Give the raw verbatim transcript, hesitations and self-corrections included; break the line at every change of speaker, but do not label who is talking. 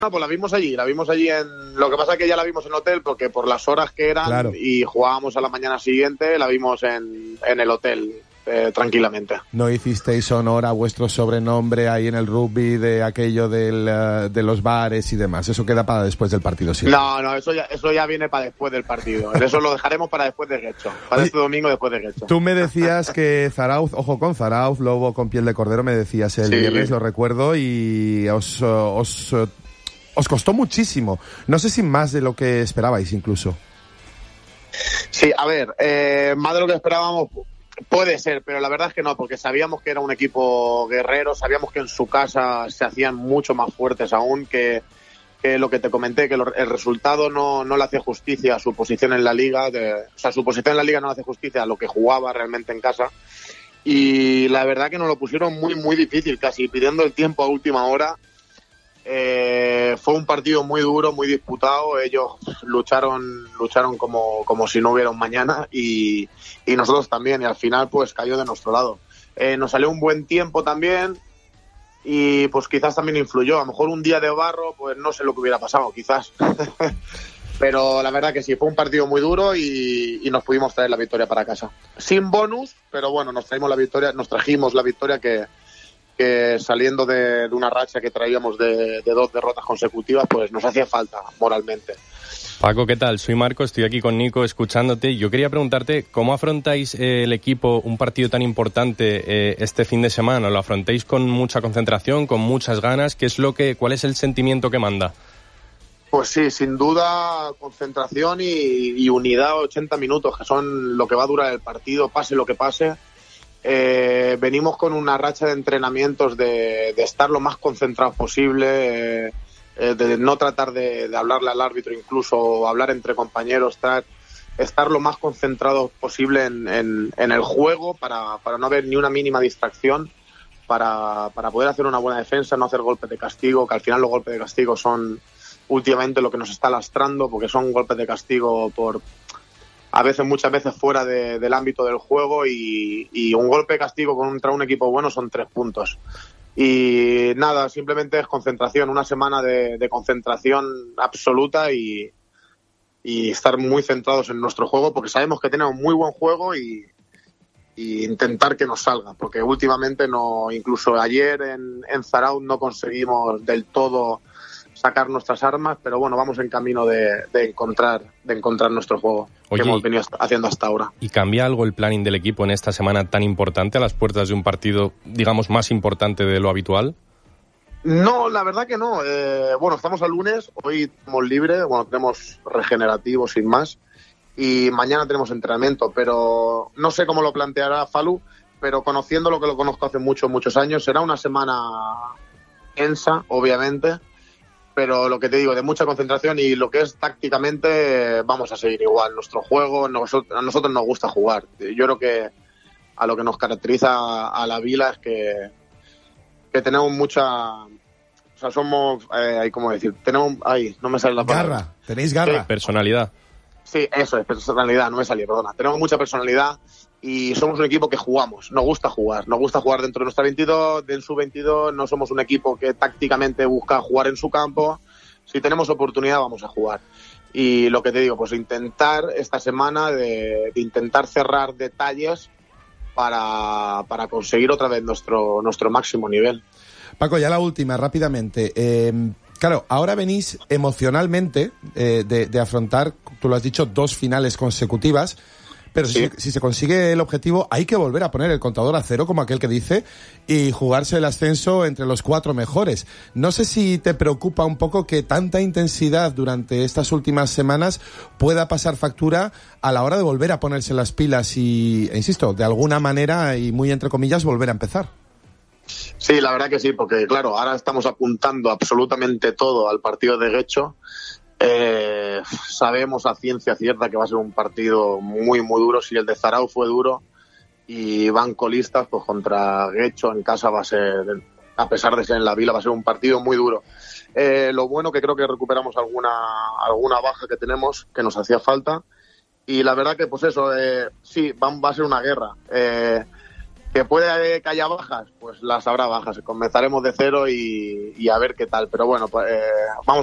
No, pues la vimos allí, la vimos allí en... Lo que pasa es que ya la vimos en hotel porque por las horas que eran, claro, y jugábamos a la mañana siguiente, la vimos en, en el hotel, eh, tranquilamente.
¿No hicisteis honor a vuestro sobrenombre ahí en el rugby de aquello del, uh, de los bares y demás? Eso queda para después del partido, sí.
No, no, eso ya, eso ya viene para después del partido. Eso lo dejaremos para después de Guecho. Para Oye, este domingo después de Guecho.
Tú me decías que Zarauz, ojo con Zarauz, lobo con piel de cordero, me decías el sí. viernes, lo recuerdo, y os... os Os costó muchísimo. No sé si más de lo que esperabais incluso.
Sí, a ver, eh, más de lo que esperábamos puede ser, pero la verdad es que no, porque sabíamos que era un equipo guerrero, sabíamos que en su casa se hacían mucho más fuertes aún, que, que lo que te comenté, que lo, el resultado no, no le hace justicia a su posición en la liga, de, o sea, su posición en la liga no le hace justicia a lo que jugaba realmente en casa, y la verdad que nos lo pusieron muy, muy difícil, casi pidiendo el tiempo a última hora. Eh, fue un partido muy duro, muy disputado. Ellos lucharon lucharon como, como si no hubiera un mañana y, y nosotros también, y al final pues cayó de nuestro lado. Eh, nos salió un buen tiempo también y pues quizás también influyó. A lo mejor un día de barro, pues no sé lo que hubiera pasado, quizás. Pero la verdad que sí, fue un partido muy duro y, y nos pudimos traer la victoria para casa. Sin bonus, pero bueno, nos traímos la victoria, nos trajimos la victoria que que saliendo de, de una racha que traíamos de, de dos derrotas consecutivas, pues nos hacía falta moralmente.
Paco, ¿qué tal? Soy Marco, estoy aquí con Nico escuchándote. Yo quería preguntarte, ¿cómo afrontáis eh, el equipo un partido tan importante eh, este fin de semana? ¿Lo afrontáis con mucha concentración, con muchas ganas? ¿Qué es lo que, cuál es el sentimiento que manda?
Pues sí, sin duda concentración y, y unidad ochenta minutos, que son lo que va a durar el partido, pase lo que pase. Eh, venimos con una racha de entrenamientos de, de estar lo más concentrados posible, eh, eh, de no tratar de, de hablarle al árbitro, incluso hablar entre compañeros, estar, estar lo más concentrados posible en, en, en el juego para, para no haber ni una mínima distracción, para, para poder hacer una buena defensa, no hacer golpes de castigo, que al final los golpes de castigo son últimamente lo que nos está lastrando, porque son golpes de castigo por... a veces, muchas veces fuera de, del ámbito del juego y, y un golpe de castigo contra un equipo bueno son tres puntos. Y nada, simplemente es concentración, una semana de, de concentración absoluta y, y estar muy centrados en nuestro juego porque sabemos que tenemos muy buen juego y, y intentar que nos salga, porque últimamente no, incluso ayer en, en Zarauz no conseguimos del todo sacar nuestras armas, pero bueno, vamos en camino de, de encontrar de encontrar nuestro juego. Oye, que hemos venido haciendo hasta ahora.
¿Y cambia algo el planning del equipo en esta semana tan importante, a las puertas de un partido, digamos, más importante de lo habitual?
No, la verdad que no. Eh, bueno, estamos al lunes, hoy estamos libres, bueno, tenemos regenerativo sin más, y mañana tenemos entrenamiento, pero no sé cómo lo planteará Falu, pero conociendo lo que lo conozco hace muchos, muchos años, será una semana tensa, obviamente, pero lo que te digo, de mucha concentración y lo que es tácticamente vamos a seguir igual. Nuestro juego, nosotros, a nosotros nos gusta jugar. Yo creo que a lo que nos caracteriza a la Vila es que, que tenemos mucha... O sea, somos... Eh, ¿cómo decir? Tenemos... Ay, no me sale la palabra.
Garra, tenéis garra.
Sí.
Personalidad.
Sí, eso es, personalidad, no me salía, perdona. Tenemos mucha personalidad y somos un equipo que jugamos, nos gusta jugar, nos gusta jugar dentro de nuestra veintidós, de en su veintidós, no somos un equipo que tácticamente busca jugar en su campo. Si tenemos oportunidad vamos a jugar. Y lo que te digo, pues intentar esta semana de, de intentar cerrar detalles para, para conseguir otra vez nuestro, nuestro máximo nivel.
Paco, ya la última, rápidamente. Eh, claro, ahora venís emocionalmente eh, de, de afrontar, tú lo has dicho, dos finales consecutivas. Pero sí. si, si se consigue el objetivo, hay que volver a poner el contador a cero, como aquel que dice, y jugarse el ascenso entre los cuatro mejores. No sé si te preocupa un poco que tanta intensidad durante estas últimas semanas pueda pasar factura a la hora de volver a ponerse las pilas y, e insisto, de alguna manera, y muy entre comillas, volver a empezar.
Sí, la verdad que sí, porque claro, ahora estamos apuntando absolutamente todo al partido de Guecho. Eh, sabemos a ciencia cierta que va a ser un partido muy muy duro. Si el de Zarauz fue duro y van colistas, pues contra Guecho en casa va a ser, a pesar de ser en la Vila, va a ser un partido muy duro. Eh, lo bueno que creo que recuperamos alguna alguna baja que tenemos, que nos hacía falta, y la verdad que pues eso, eh, sí, va, va a ser una guerra. Eh, que puede que haya bajas, pues las habrá bajas. Comenzaremos de cero y, y a ver qué tal. Pero bueno, pues, eh, vamos